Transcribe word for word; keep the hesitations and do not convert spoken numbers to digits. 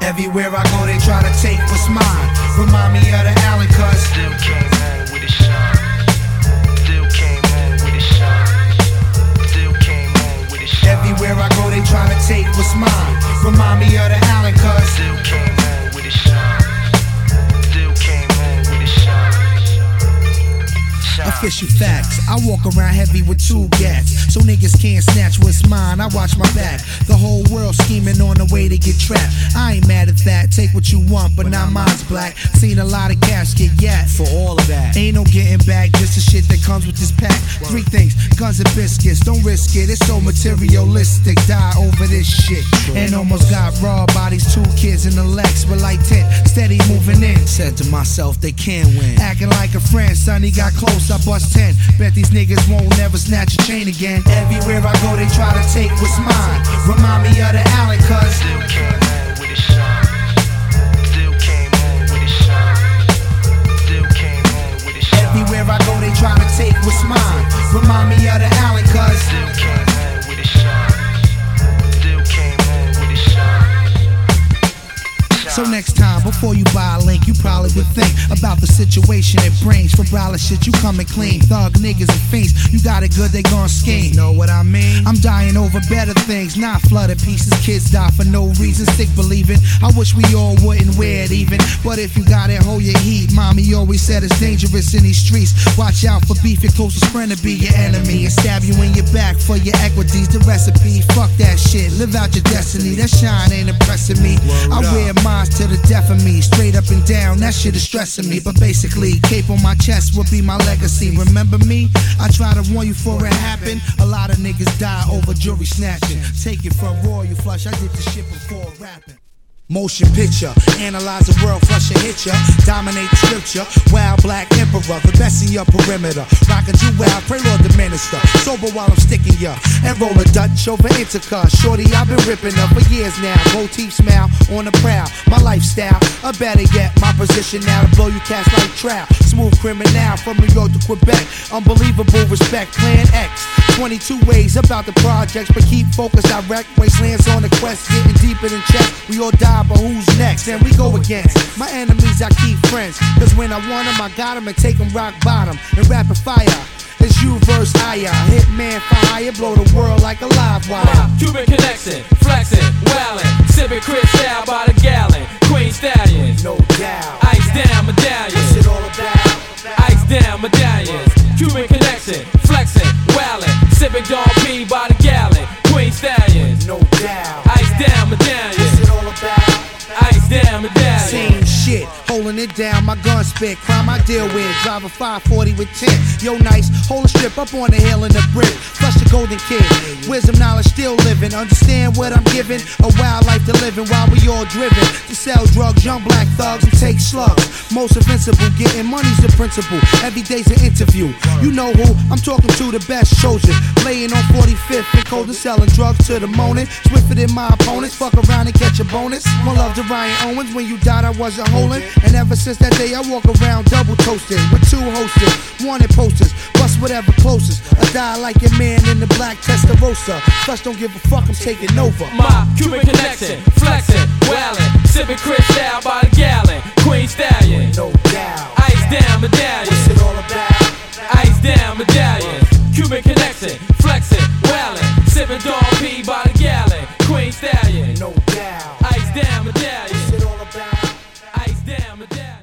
Everywhere I go, they try to take what's mine. Remind me of the Allen, cuz still came home with a shine. Still came home with a shine. Still came home with a shine. Everywhere I go, they try to take what's mine. Remind me of the Allen, cuz still came home with a shine. Still came home with a shine. Official facts, I walk around heavy with two gats, so niggas can't snatch what's mine. I watch my back, the whole world scheming on the way to get trapped. I ain't mad at that, take what you want, but now mine's black. Seen a lot of cash get yapped for all of that. Ain't no getting back, just the shit that comes with this pack. Three things, guns and biscuits, don't risk it, it's so materialistic. Die over this shit, and almost got robbed by these two kids in the Lex with like ten, steady moving in. Said to myself, they can't win. Acting like a friend, son, he got close, I bust ten. Bet these niggas won't never snatch a chain again. Everywhere I go, they try to take what's mine. Remind me of the Allen, cuz still came home with a shine. Still came home with a shine. Still came home with a shine. Everywhere I go, they try to take what's mine. Remind me of the Allen, cuz still came home with a shine. Still came home with a shine. So next time, before you buy a link, you probably would think about the situation it brings. For brolic shit, you coming clean. Thug niggas and fiends, you got it good, they gon' scheme. Know what I mean? I'm dying over better things, not flooded pieces. Kids die for no reason, sick believing. I wish we all wouldn't wear it even. But if you got it, hold your heat. Mommy always said it's dangerous in these streets. Watch out for beef, your closest friend to be your enemy and stab you in your back for your equities. The recipe, fuck that shit, live out your destiny. That shine ain't impressing me. I wear mine to the death of me, straight up and down, that shit is stressing me. But basically, cape on my chest would be my legacy. Remember me? I try to warn you before it happened. A lot of niggas die over jewelry snatching. Take it from Royal Flush, I did this shit before rapping. Motion picture, analyze the world, flush and hit ya. Dominate the scripture, wild black emperor, the best in your perimeter. Rockin' you wild, pray Lord the minister. Sober while I'm sticking ya, and roll a Dutch over intercut. Shorty, I've been ripping her for years now. Gold teeth smile on the prowl, my lifestyle. Or better yet, my position now to blow you cast like trout. Smooth criminal from New York to Quebec. Unbelievable respect, Plan X. twenty-two ways about the projects, but keep focused direct. Wastelands on the quest, getting deeper than chest. We all die, but who's next? And we go against my enemies, I keep friends. Cause when I want them, I got them and take them rock bottom. And rapid fire, it's you versus I. Hitman for hire, blow the world like a live wire. Cuban connection, flexing, wildin', sipping Chris style by the gallon. Queen Stallions, no doubt. Ice down medallions. What's it all about? Ice down medallions. Cuban connection, flexing, wildin', sipping Don P by the gallon. Queen Stallions, no doubt. Ice down medallions. What's it all about? Ice down medallions. Same shit, holding it down, my gun spit. Crime I deal with, drive a five forty with ten. Yo, nice, hold a strip up on the hill in the brick. Flush the golden kid, wisdom, knowledge, still living. Understand what I'm giving, a wild life to living while we all driven. To sell drugs, young black thugs, and take slugs. Most invincible, getting money's the principle. Every day's an interview. You know who, I'm talking to the best chosen. Laying on forty-fifth and cold and selling drugs to the morning. Swifter than my opponents, fuck around and catch a bonus. One love to Ryan Owens, when you died I wasn't holding. And ever since that day I walk around double toasted. With two hosters, wanted posters, bust whatever closest. I die like your man in the black Testarossa. Flush don't give a fuck, I'm taking over. My Cuban connection, flexing, wildin', sipping Chris style by the gallon. Queen Stallion, no doubt. Ice down medallions. What's it all about? Ice down medallions. Cuban connection, flexing, wildin', sipping Don P by the gallon. Queen Stallion, no doubt. Ice down medallions.